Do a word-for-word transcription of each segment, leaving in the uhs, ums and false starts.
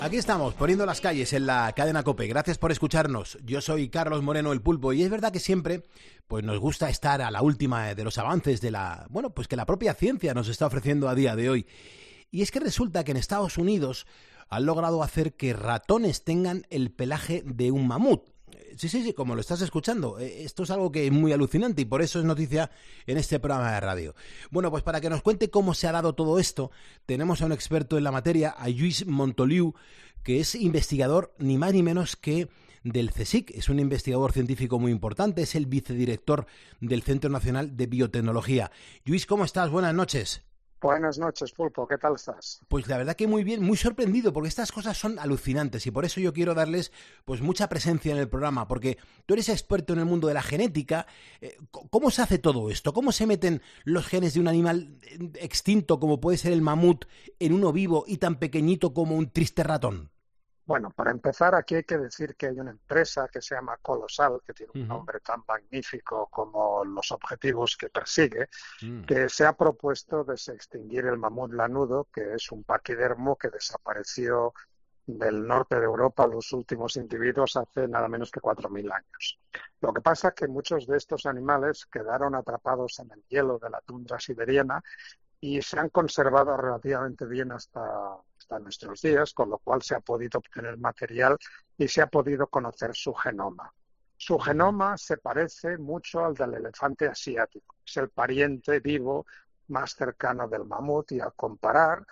Aquí estamos, poniendo las calles en la cadena COPE. Gracias por escucharnos. Yo soy Carlos Moreno, el Pulpo, y es verdad que siempre pues nos gusta estar a la última de los avances de la, bueno, pues que la propia ciencia nos está ofreciendo a día de hoy. Y es que resulta que en Estados Unidos han logrado hacer que ratones tengan el pelaje de un mamut. Sí, sí, sí, como lo estás escuchando. Esto es algo que es muy alucinante y por eso es noticia en este programa de radio. Bueno, pues para que nos cuente cómo se ha dado todo esto, tenemos a un experto en la materia, a Lluís Montoliu, que es investigador ni más ni menos que del CSIC. Es un investigador científico muy importante, es el vicedirector del Centro Nacional de Biotecnología. Lluís, ¿cómo estás? Buenas noches. Buenas noches, Pulpo. ¿Qué tal estás? Pues la verdad que muy bien, muy sorprendido, porque estas cosas son alucinantes y por eso yo quiero darles pues mucha presencia en el programa, porque tú eres experto en el mundo de la genética. ¿Cómo se hace todo esto? ¿Cómo se meten los genes de un animal extinto como puede ser el mamut en uno vivo y tan pequeñito como un triste ratón? Bueno, para empezar, aquí hay que decir que hay una empresa que se llama Colosal, que tiene un Uh-huh. nombre tan magnífico como los objetivos que persigue, Mm. que se ha propuesto desextinguir el mamut lanudo, que es un paquidermo que desapareció del norte de Europa los últimos individuos hace nada menos que cuatro mil años. Lo que pasa es que muchos de estos animales quedaron atrapados en el hielo de la tundra siberiana y se han conservado relativamente bien hasta, hasta nuestros días, con lo cual se ha podido obtener material y se ha podido conocer su genoma. Su genoma se parece mucho al del elefante asiático, es el pariente vivo más cercano del mamut, y al comparar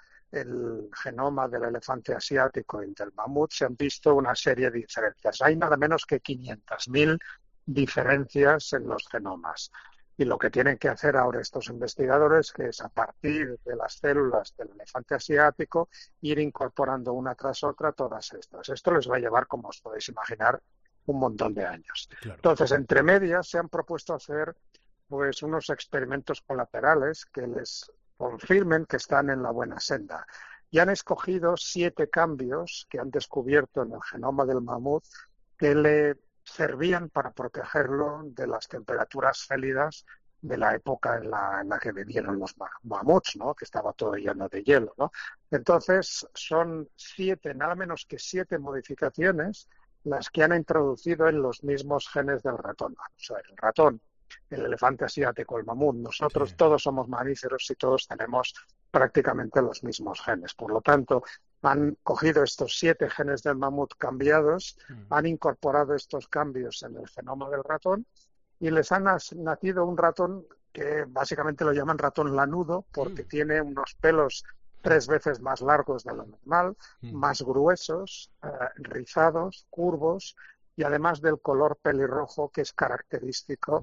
el genoma del elefante asiático y el del mamut se han visto una serie de diferencias. Hay nada menos que quinientas mil diferencias en los genomas. Y lo que tienen que hacer ahora estos investigadores es, a partir de las células del elefante asiático, ir incorporando una tras otra todas estas. Esto les va a llevar, como os podéis imaginar, un montón de años. Claro. Entonces, entre medias, se han propuesto hacer pues unos experimentos colaterales que les confirmen que están en la buena senda. Y han escogido siete cambios que han descubierto en el genoma del mamut que le servían para protegerlo de las temperaturas gélidas de la época en la, en la que vivieron los mamuts, ¿no? Que estaba todo lleno de hielo, ¿no? Entonces, son siete, nada menos que siete modificaciones las que han introducido en los mismos genes del ratón. O sea, el ratón, el elefante asiático, el mamut, nosotros Sí. todos somos mamíferos y todos tenemos prácticamente los mismos genes. Por lo tanto, han cogido estos siete genes del mamut cambiados, Mm. han incorporado estos cambios en el genoma del ratón y les han nacido un ratón que básicamente lo llaman ratón lanudo porque Mm. tiene unos pelos tres veces más largos de lo normal, Mm. más gruesos, eh, rizados, curvos, y además del color pelirrojo que es característico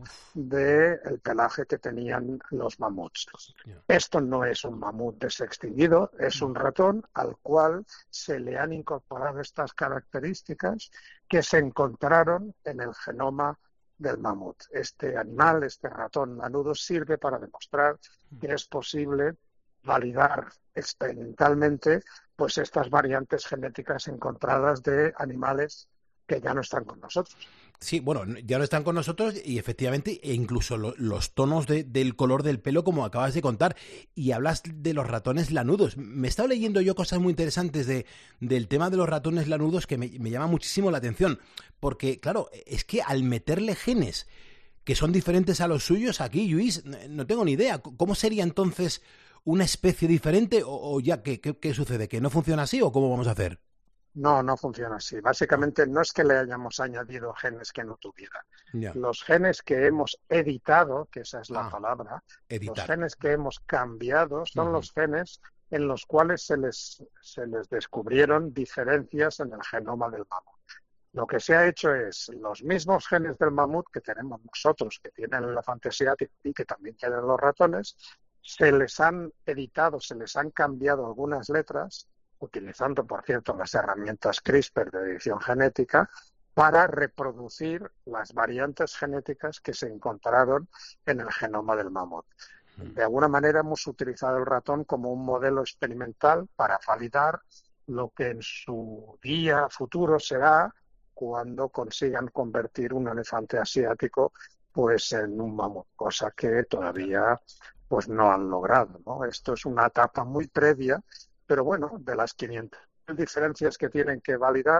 del pelaje que tenían los mamuts. Yeah. Esto no es un mamut desextinguido, es un ratón al cual se le han incorporado estas características que se encontraron en el genoma del mamut. Este animal, este ratón lanudo, sirve para demostrar que es posible validar experimentalmente pues estas variantes genéticas encontradas de animales que ya no están con nosotros. Sí, bueno, ya no están con nosotros y efectivamente, e incluso lo, los tonos de, del color del pelo, como acabas de contar, y hablas de los ratones lanudos. Me he estado leyendo yo cosas muy interesantes de, del tema de los ratones lanudos que me, me llama muchísimo la atención, porque claro, es que al meterle genes que son diferentes a los suyos, aquí, Lluís, no tengo ni idea. ¿Cómo sería entonces una especie diferente o, o ya qué, qué, qué sucede? ¿Que no funciona así o cómo vamos a hacer? No, no funciona así. Básicamente no es que le hayamos añadido genes que no tuviera. Ya. Los genes que hemos editado, que esa es la Ah, palabra, editar. los genes que hemos cambiado son Uh-huh. los genes en los cuales se les, se les descubrieron diferencias en el genoma del mamut. Lo que se ha hecho es los mismos genes del mamut que tenemos nosotros, que tiene el elefante asiático y que también tienen los ratones, se les han editado, se les han cambiado algunas letras, utilizando, por cierto, las herramientas CRISPR de edición genética, para reproducir las variantes genéticas que se encontraron en el genoma del mamut. De alguna manera hemos utilizado el ratón como un modelo experimental para validar lo que en su día futuro será cuando consigan convertir un elefante asiático pues en un mamut, cosa que todavía pues no han logrado, ¿no? Esto es una etapa muy previa, pero bueno, de las quinientas diferencias que tienen que validar.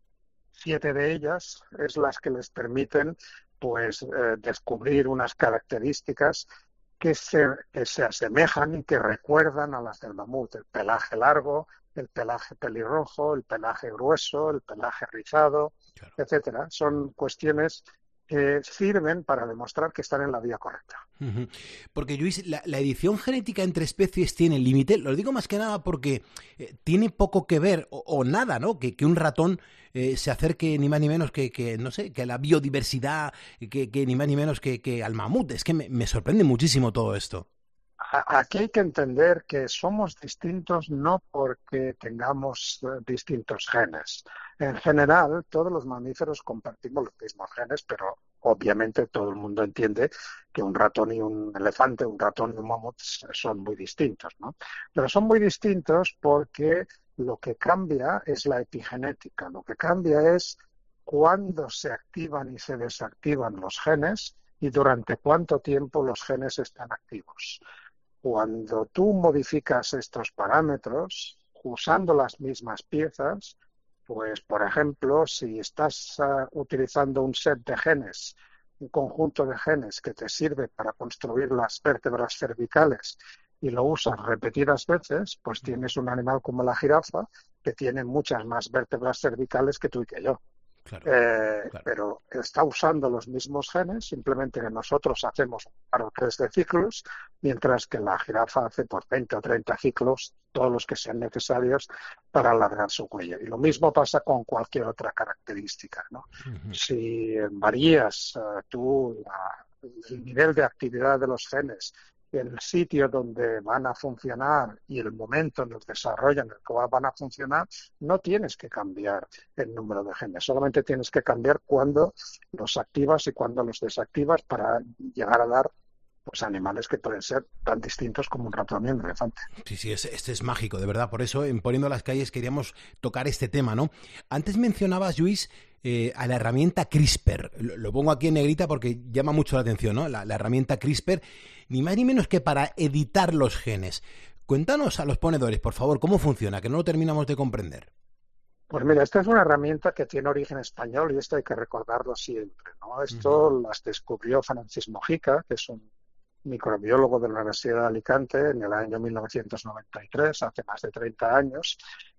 Siete de ellas es las que les permiten pues eh, descubrir unas características que se, que se asemejan y que recuerdan a las del mamut: el pelaje largo, el pelaje pelirrojo, el pelaje grueso, el pelaje rizado, claro, etcétera. Son cuestiones que sirven para demostrar que están en la vía correcta. Uh-huh. Porque, Lluís, la, la edición genética entre especies tiene límite. Lo digo más que nada porque eh, tiene poco que ver, o, o nada, ¿no? Que, que un ratón eh, se acerque ni más ni menos que, que no sé, que a la biodiversidad, que, que ni más ni menos que, que al mamut. Es que me, me sorprende muchísimo todo esto. Aquí hay que entender que somos distintos no porque tengamos distintos genes. En general, todos los mamíferos compartimos los mismos genes, pero obviamente todo el mundo entiende que un ratón y un elefante, un ratón y un mamut son muy distintos, ¿no? Pero son muy distintos porque lo que cambia es la epigenética. Lo que cambia es cuándo se activan y se desactivan los genes y durante cuánto tiempo los genes están activos. Cuando tú modificas estos parámetros usando las mismas piezas, pues por ejemplo, si estás uh, utilizando un set de genes, un conjunto de genes que te sirve para construir las vértebras cervicales y lo usas repetidas veces, pues tienes un animal como la jirafa que tiene muchas más vértebras cervicales que tú y que yo. Claro, eh, claro. Pero está usando los mismos genes, simplemente que nosotros hacemos un par o tres de ciclos, mientras que la jirafa hace por veinte o treinta ciclos, todos los que sean necesarios para alargar su cuello. Y lo mismo pasa con cualquier otra característica, ¿no? Uh-huh. Si varías uh, tú la, el nivel de actividad de los genes, el sitio donde van a funcionar y el momento en el desarrollo en el que van a funcionar, no tienes que cambiar el número de genes, solamente tienes que cambiar cuándo los activas y cuándo los desactivas para llegar a dar pues animales que pueden ser tan distintos como un ratón y un elefante. Sí, sí, este es, es mágico, de verdad. Por eso, en Poniendo las Calles, queríamos tocar este tema, ¿no? Antes mencionabas, Lluís, eh, a la herramienta CRISPR. Lo, lo pongo aquí en negrita porque llama mucho la atención, ¿no? La, la herramienta CRISPR, ni más ni menos que para editar los genes. Cuéntanos a los ponedores, por favor, cómo funciona, que no lo terminamos de comprender. Pues mira, esta es una herramienta que tiene origen español y esto hay que recordarlo siempre, ¿no? Esto uh-huh. las descubrió Francis Mojica, que es un microbiólogo de la Universidad de Alicante en el año mil novecientos noventa y tres, hace más de treinta años,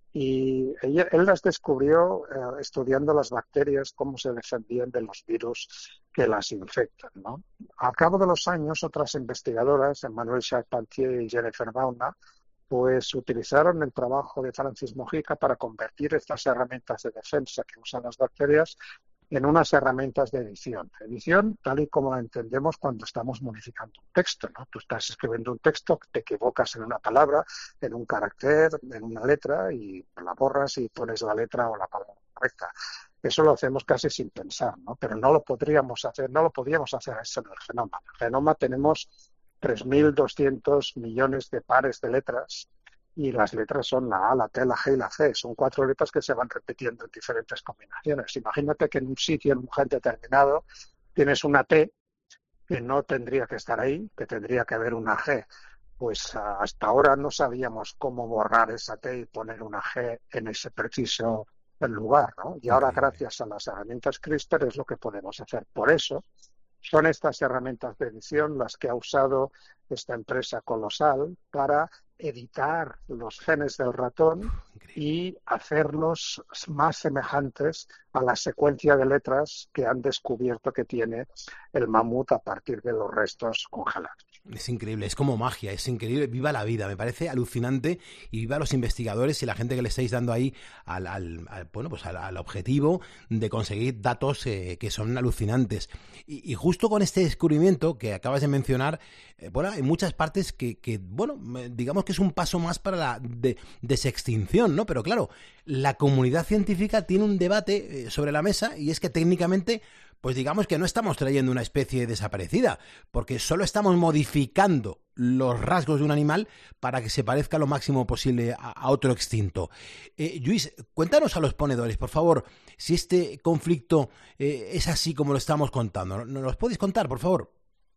y ella, él las descubrió eh, estudiando las bacterias, cómo se defendían de los virus que las infectan, ¿no? Al cabo de los años, otras investigadoras, Emmanuelle Charpentier y Jennifer Doudna, pues utilizaron el trabajo de Francis Mojica para convertir estas herramientas de defensa que usan las bacterias en unas herramientas de edición. Edición tal y como la entendemos cuando estamos modificando un texto, ¿no? Tú estás escribiendo un texto, te equivocas en una palabra, en un carácter, en una letra y la borras y pones la letra o la palabra correcta. Eso lo hacemos casi sin pensar, ¿no? Pero no lo podríamos hacer, no lo podíamos hacer eso en el genoma. En el genoma tenemos tres mil doscientos millones de pares de letras y las letras son la A, la T, la G y la C. Son cuatro letras que se van repitiendo en diferentes combinaciones. Imagínate que en un sitio, en un gen determinado, tienes una T que no tendría que estar ahí, que tendría que haber una G. Pues hasta ahora no sabíamos cómo borrar esa T y poner una G en ese preciso lugar, ¿no? Y ahora, gracias a las herramientas CRISPR, es lo que podemos hacer. Por eso, son estas herramientas de edición las que ha usado esta empresa colosal para editar los genes del ratón y hacerlos más semejantes a la secuencia de letras que han descubierto que tiene el mamut a partir de los restos congelados. Es increíble, es como magia, es increíble, viva la vida, me parece alucinante y viva los investigadores y la gente que le estáis dando ahí al, al, al bueno, pues al, al objetivo de conseguir datos eh, que son alucinantes. Y, y justo con este descubrimiento que acabas de mencionar, eh, bueno, hay muchas partes que, que, bueno, digamos que es un paso más para la de, desextinción, ¿no? Pero claro, la comunidad científica tiene un debate eh, sobre la mesa y es que técnicamente pues digamos que no estamos trayendo una especie desaparecida, porque solo estamos modificando los rasgos de un animal para que se parezca lo máximo posible a, a otro extinto. Eh, Lluís, cuéntanos a los ponedores, por favor, si este conflicto eh, es así como lo estamos contando. ¿Nos los podéis contar, por favor?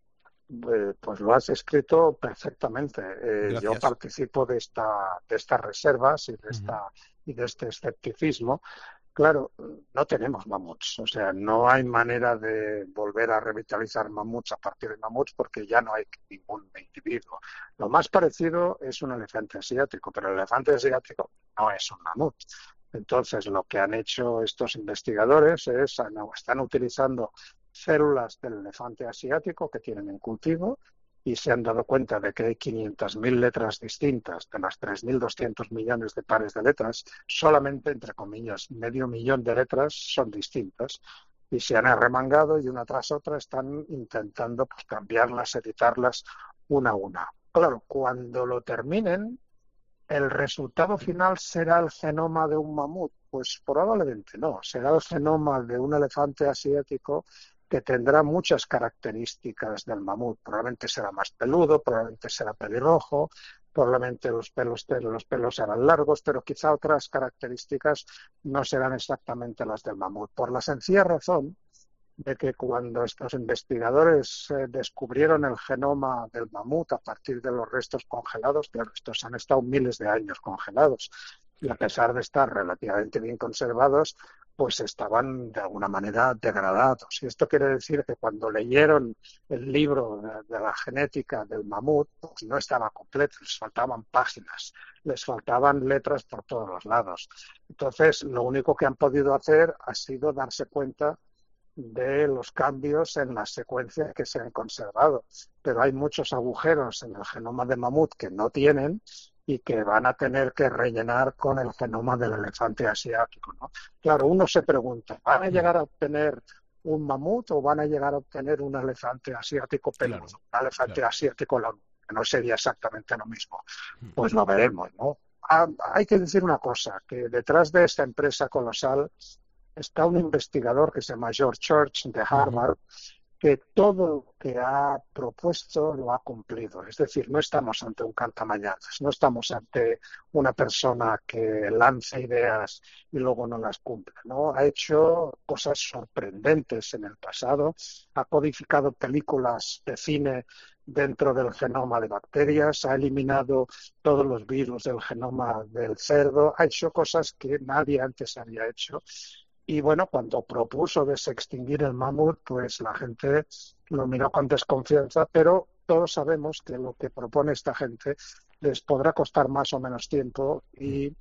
Eh, pues lo has escrito perfectamente. Eh, yo participo de esta de estas reservas y de esta uh-huh. y de este escepticismo, claro, no tenemos mamuts, o sea, no hay manera de volver a revitalizar mamuts a partir de mamuts porque ya no hay ningún individuo. Lo más parecido es un elefante asiático, pero el elefante asiático no es un mamut. Entonces, lo que han hecho estos investigadores es, están utilizando células del elefante asiático que tienen en cultivo y se han dado cuenta de que hay quinientas mil letras distintas de las tres mil doscientos millones de pares de letras, solamente, entre comillas, medio millón de letras son distintas y se han arremangado y una tras otra están intentando pues, cambiarlas, editarlas una a una. Claro, cuando lo terminen, ¿el resultado final será el genoma de un mamut? Pues probablemente no, será el genoma de un elefante asiático que tendrá muchas características del mamut. Probablemente será más peludo, probablemente será pelirrojo, probablemente los pelos, los pelos serán largos, pero quizá otras características no serán exactamente las del mamut. Por la sencilla razón de que cuando estos investigadores eh, descubrieron el genoma del mamut a partir de los restos congelados, claro, estos han estado miles de años congelados, y a pesar de estar relativamente bien conservados, pues estaban de alguna manera degradados. Y esto quiere decir que cuando leyeron el libro de, de la genética del mamut, pues no estaba completo, les faltaban páginas, les faltaban letras por todos los lados. Entonces, lo único que han podido hacer ha sido darse cuenta de los cambios en las secuencias que se han conservado. Pero hay muchos agujeros en el genoma de mamut que no tienen y que van a tener que rellenar con el genoma del elefante asiático, ¿no? Claro, uno se pregunta, ¿van a llegar a obtener un mamut o van a llegar a obtener un elefante asiático peludo? Claro, un elefante claro. asiático que no sería exactamente lo mismo. Pues lo veremos, ¿no? Ah, hay que decir una cosa, que detrás de esta empresa colosal está un investigador que se llama George Church de Harvard, que todo lo que ha propuesto lo ha cumplido. Es decir, no estamos ante un cantamañanas, no estamos ante una persona que lanza ideas y luego no las cumple, ¿no? Ha hecho cosas sorprendentes en el pasado, ha codificado películas de cine dentro del genoma de bacterias, ha eliminado todos los virus del genoma del cerdo, ha hecho cosas que nadie antes había hecho. Y bueno, cuando propuso desextinguir el mamut, pues la gente lo miró con desconfianza, pero todos sabemos que lo que propone esta gente les podrá costar más o menos tiempo y,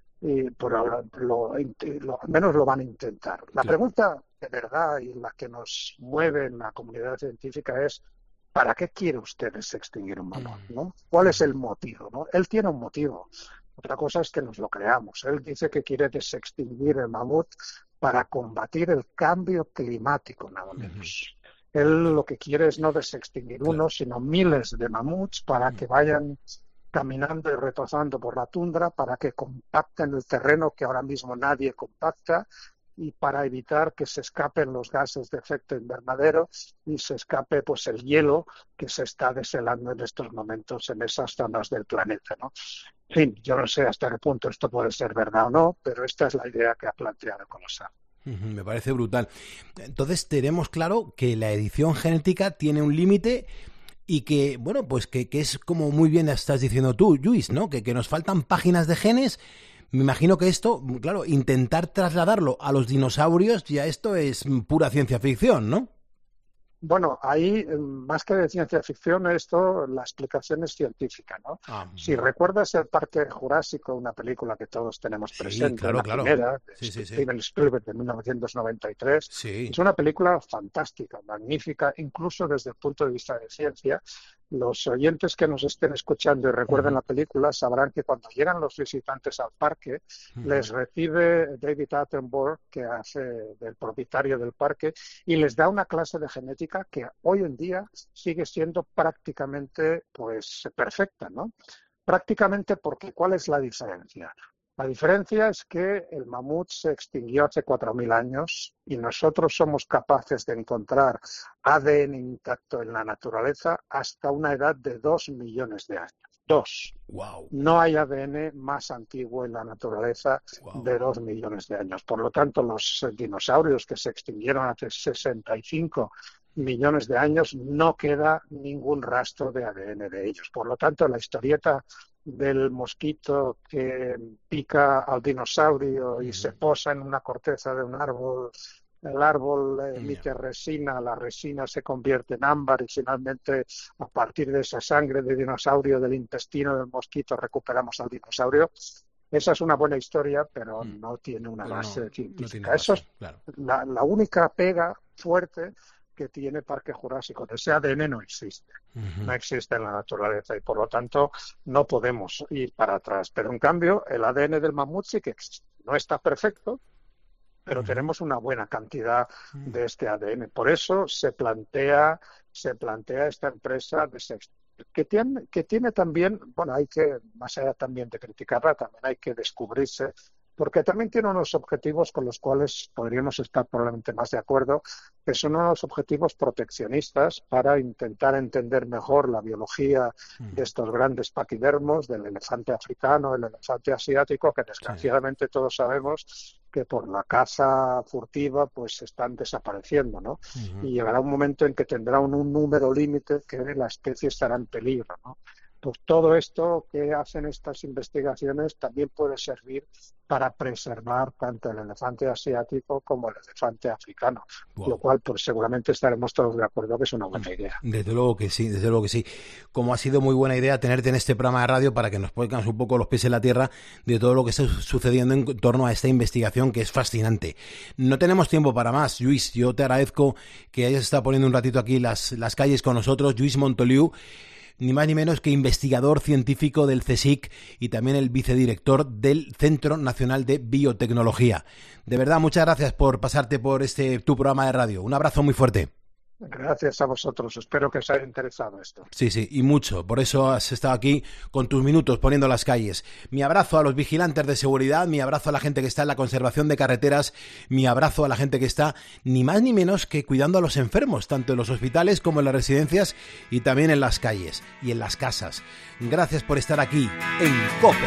y por ahora lo, lo, al menos lo van a intentar. La claro. pregunta de verdad y la que nos mueve en la comunidad científica es ¿para qué quiere usted desextinguir un mamut, ¿no? ¿Cuál es el motivo, ¿no? Él tiene un motivo. Otra cosa es que nos lo creamos. Él dice que quiere desextinguir el mamut para combatir el cambio climático, nada menos. Uh-huh. Él lo que quiere es no desextinguir claro. uno, sino miles de mamuts para uh-huh. que vayan caminando y retozando por la tundra, para que compacten el terreno que ahora mismo nadie compacta y para evitar que se escapen los gases de efecto invernadero y se escape pues el hielo que se está deshelando en estos momentos en esas zonas del planeta, ¿no? En fin, yo no sé hasta qué punto esto puede ser verdad o no, pero esta es la idea que ha planteado Colosal. Me parece brutal. Entonces tenemos claro que la edición genética tiene un límite y que, bueno, pues que, que es como muy bien estás diciendo tú, Lluís, ¿no? Que, que nos faltan páginas de genes. Me imagino que esto, claro, intentar trasladarlo a los dinosaurios, ya esto es pura ciencia ficción, ¿no? Bueno, ahí, más que de ciencia ficción, esto, la explicación es científica, ¿no? Ah, si recuerdas el Parque Jurásico, una película que todos tenemos sí, presente, claro, la claro. primera, de sí, sí, Steven sí. Spielberg de mil novecientos noventa y tres, sí. es una película fantástica, magnífica, incluso desde el punto de vista de ciencia. Los oyentes que nos estén escuchando y recuerden uh-huh. la película sabrán que cuando llegan los visitantes al parque, uh-huh. les recibe David Attenborough, que hace del propietario del parque, y les da una clase de genética que hoy en día sigue siendo prácticamente pues perfecta, ¿no? Prácticamente porque ¿cuál es la diferencia? La diferencia es que el mamut se extinguió hace cuatro mil años y nosotros somos capaces de encontrar A D N intacto en la naturaleza hasta una edad de dos millones de años. Dos. Wow. No hay A D N más antiguo en la naturaleza wow. de dos millones de años. Por lo tanto, los dinosaurios que se extinguieron hace sesenta y cinco millones de años, no queda ningún rastro de A D N de ellos. Por lo tanto, la historieta del mosquito que pica al dinosaurio y se posa en una corteza de un árbol, el árbol emite resina, la resina se convierte en ámbar y finalmente a partir de esa sangre de dinosaurio del intestino del mosquito recuperamos al dinosaurio. Esa es una buena historia, pero mm. no tiene una pero base no, científica. No base, Eso es claro. la, la única pega fuerte que tiene Parque Jurásico. Ese A D N no existe, uh-huh. no existe en la naturaleza y por lo tanto no podemos ir para atrás. Pero en cambio el A D N del mamut sí que existe. No está perfecto, pero uh-huh. tenemos una buena cantidad uh-huh. de este A D N. Por eso se plantea, se plantea esta empresa de sexto. Que tiene, que tiene también, bueno, hay que, más allá también de criticarla, también hay que descubrirse, porque también tiene unos objetivos con los cuales podríamos estar probablemente más de acuerdo, que son unos objetivos proteccionistas para intentar entender mejor la biología de estos grandes paquidermos, del elefante africano, el elefante asiático, que desgraciadamente todos sabemos que por la caza furtiva pues están desapareciendo, ¿no? Uh-huh. Y llegará un momento en que tendrá un, un número límite que la especie estará en peligro, ¿no? Pues todo esto que hacen estas investigaciones también puede servir para preservar tanto el elefante asiático como el elefante africano, wow. lo cual pues seguramente estaremos todos de acuerdo que es una buena idea. Desde luego que sí, desde luego que sí. Como ha sido muy buena idea tenerte en este programa de radio para que nos pongas un poco los pies en la tierra de todo lo que está sucediendo en torno a esta investigación que es fascinante. No tenemos tiempo para más, Lluís. Yo te agradezco que hayas estado poniendo un ratito aquí las, las calles con nosotros. Lluís Montoliu, ni más ni menos que investigador científico del CSIC y también el vicedirector del Centro Nacional de Biotecnología. De verdad, muchas gracias por pasarte por este tu programa de radio. Un abrazo muy fuerte. Gracias a vosotros. Espero que os haya interesado esto. Sí, sí, y mucho. Por eso has estado aquí con tus minutos poniendo las calles. Mi abrazo a los vigilantes de seguridad, mi abrazo a la gente que está en la conservación de carreteras, mi abrazo a la gente que está ni más ni menos que cuidando a los enfermos, tanto en los hospitales como en las residencias y también en las calles y en las casas. Gracias por estar aquí en COPE.